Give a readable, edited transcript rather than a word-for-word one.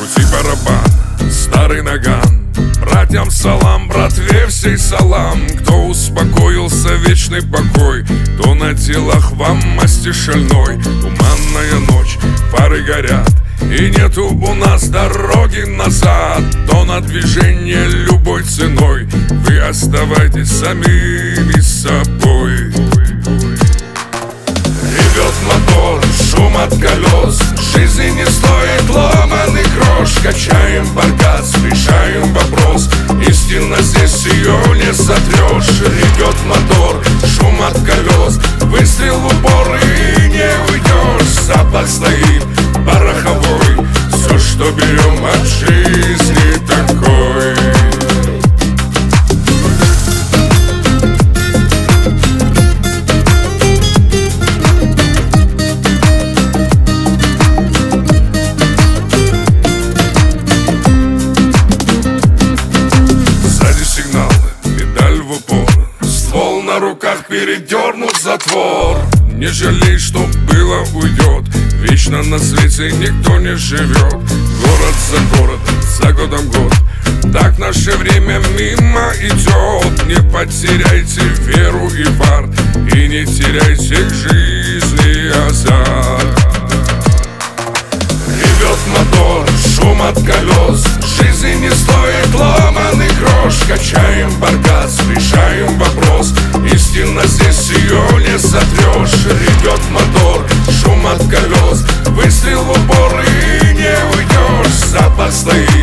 Крути барабан, старый наган. Братьям салам, братве всей салам. Кто успокоился, вечный покой. То на телах вам масти шальной. Туманная ночь, фары горят, и нету у нас дороги назад. То на движение любой ценой. Вы оставайтесь самими собой. Ревет мотор, шум от колес. Жизни не стоит ломаный грош. Качаем баркас, решаем вопрос. Истинно здесь ее не сотрешь. Ревет мотор, шум от колес. Выстрел в упор и не уйдешь. Запах стоит пороховой. Все, что берем от жизни такой. На руках передернут затвор. Не жалей, что было, уйдет. Вечно на свете никто не живет. Город за городом, за годом год. Так наше время мимо идет. Не потеряйте веру и фарт, и не теряйте к жизни азарт. Ревет мотор, шум от колес. Жизни не стоит ломаный грош. Качаем баркас, решаем вопрос. Истинно здесь ее не сотрешь. Ревет мотор, шум от колес. Выстрел в упор и не уйдешь. Запах стоит